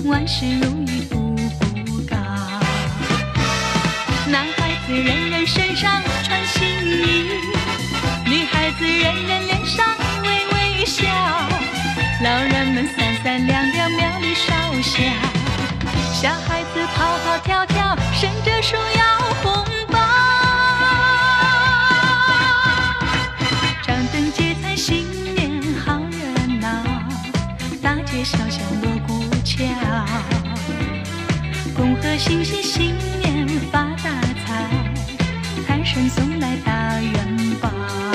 万事如意步步高。男孩子人人身上穿新衣，女孩子人人脸上微微笑，老人们三三两两苗里烧香，小孩子跑跑跳跳伸着手要红包。张灯结彩新年好热闹，大街小巷锣鼓敲，恭贺新禧新年发大财，财神送来大元宝。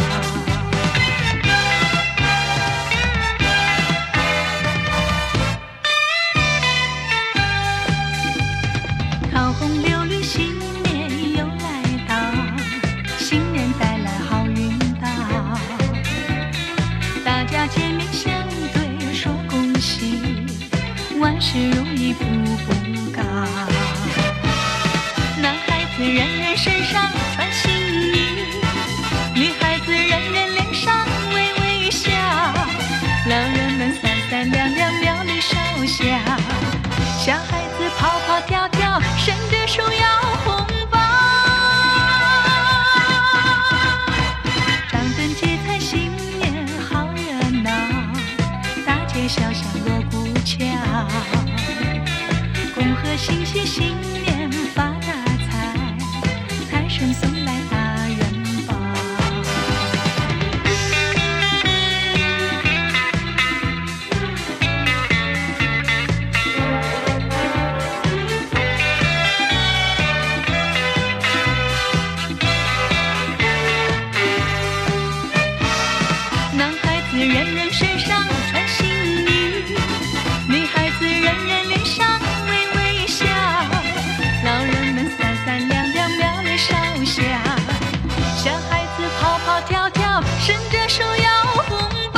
桃红柳绿新年又来到，新年带来好运到，大家见面相对说恭喜，万事如意步步高。男孩子人人身上穿新衣，女孩子人人脸上微微笑，老人们三三两两苗里烧香，小孩子跑跑跳跳伸着手要红包。张灯结彩新年好热闹，大街小巷锣鼓敲，恭贺新禧新年发大财，财神送来大元宝。男孩子人人身上穿新衣，女孩子人人脸上微微笑，老人们三三两两苗里烧香，小孩子跑跑跳跳伸着手要红包。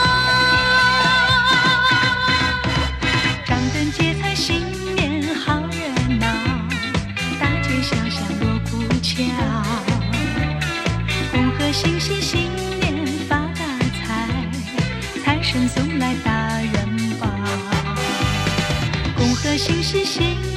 张灯结彩新年好热闹，大街小巷锣鼓敲，恭贺新禧新年发大财，财神送来大元宝。恭贺新禧新